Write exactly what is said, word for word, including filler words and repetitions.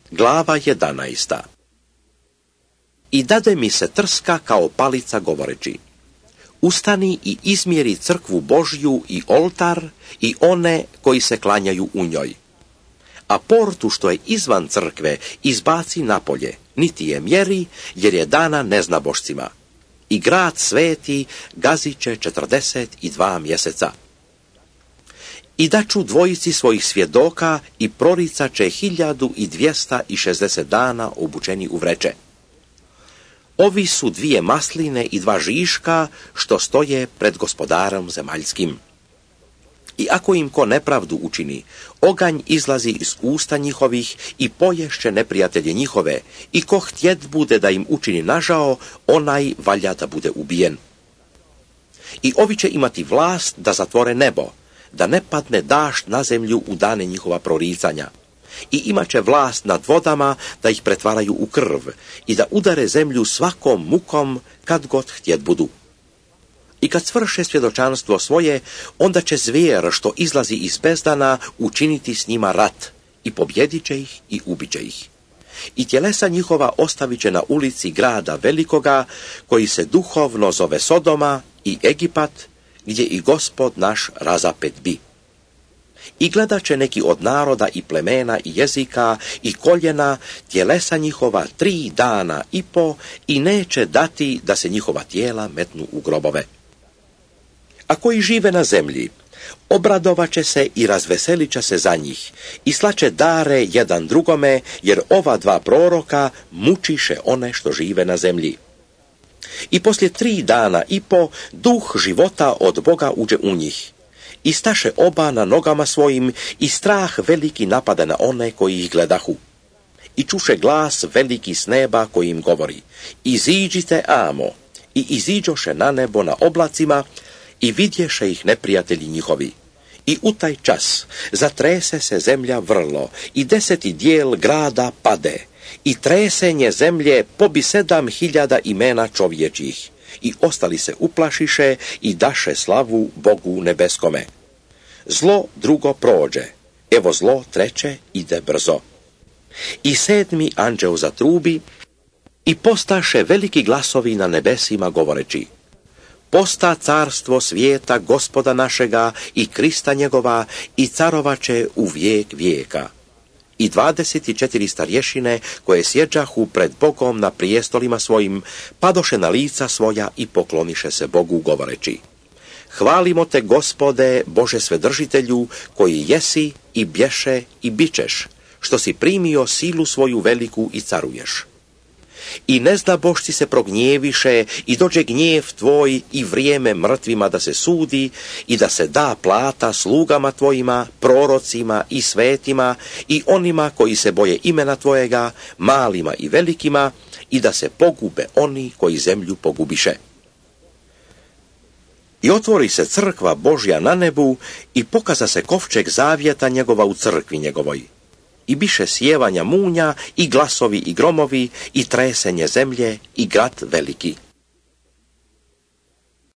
Glava jedanaesta. I dade mi se trska kao palica govoreći: ustani i izmjeri crkvu Božju i oltar i one koji se klanjaju u njoj. A portu što je izvan crkve izbaci napolje, niti je mjeri, jer je dana neznabošcima. I grad sveti gazit će četrdeset i dva mjeseca. I daću dvojici svojih svjedoka i proricat će hiljadu i dvjesta i šezdeset dana obučeni u vreće. Ovi su dvije masline i dva žiška što stoje pred gospodarom zemaljskim. I ako im ko nepravdu učini, oganj izlazi iz usta njihovih i poješće neprijatelje njihove, i ko htjet bude da im učini nažao, onaj valja da bude ubijen. I ovi će imati vlast da zatvore nebo, da ne padne dašt na zemlju u dane njihova proricanja. I imat će vlast nad vodama da ih pretvaraju u krv i da udare zemlju svakom mukom kad god htjet budu. I kad svrše svjedočanstvo svoje, onda će zvijer što izlazi iz bezdana učiniti s njima rat i pobjedit će ih i ubit će ih. I tjelesa njihova ostavit će na ulici grada velikoga, koji se duhovno zove Sodoma i Egipat, gdje i Gospod naš razapet bi. I gledat će neki od naroda i plemena i jezika i koljena tjelesa njihova tri dana i po i neće dati da se njihova tijela metnu u grobove. A koji žive na zemlji, obradovat će se i razveselit će se za njih i slaće dare jedan drugome, jer ova dva proroka mučiše one što žive na zemlji. I poslije tri dana i po duh života od Boga uđe u njih. I staše oba na nogama svojim i strah veliki napada na one koji ih gledahu. I čuše glas veliki s neba koji im govori: iziđite amo. I iziđoše na nebo na oblacima i vidješe ih neprijatelji njihovi. I u taj čas zatrese se zemlja vrlo i deseti dijel grada pade. I tresenje zemlje pobi sedam hiljada imena čovječih. I ostali se uplašiše i daše slavu Bogu nebeskome. Zlo drugo prođe, evo zlo treće ide brzo. I sedmi anđeo zatrubi i postaše veliki glasovi na nebesima govoreći: posta carstvo svijeta Gospoda našega i Krista njegova i carovaće u vijek vijeka. I dvadeset četiri starješine koje sjeđahu pred Bogom na prijestolima svojim, padoše na lica svoja i pokloniše se Bogu govoreći: hvalimo te, Gospode, Bože svedržitelju, koji jesi i bješe i bićeš, što si primio silu svoju veliku i caruješ. I neznabošci se prognjeviše i dođe gnjev tvoj i vrijeme mrtvima da se sudi i da se da plata slugama tvojima, prorocima i svetima i onima koji se boje imena tvojega, malima i velikima, i da se pogube oni koji zemlju pogubiše. I otvori se crkva Božja na nebu i pokaza se kovčeg zavjeta njegova u crkvi njegovoj. I biše sjevanja munja i glasovi i gromovi i tresenje zemlje i grad veliki.